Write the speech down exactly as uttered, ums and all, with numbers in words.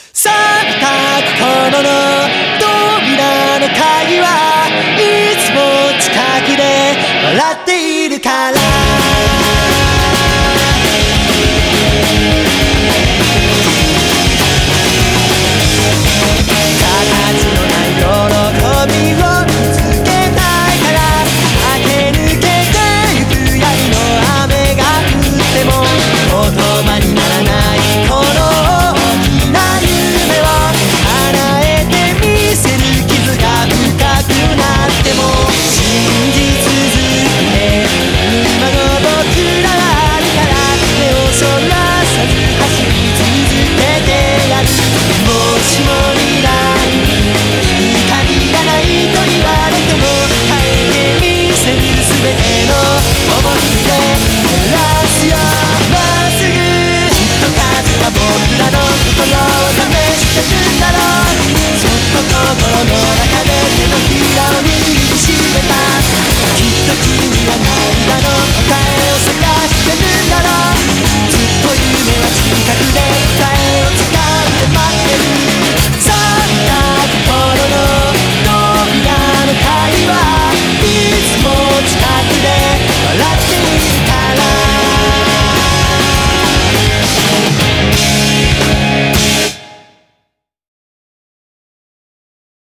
さあ心の扉の鍵はいつも近くで笑っているからずっと夢は近くで答えを掴んで待ってる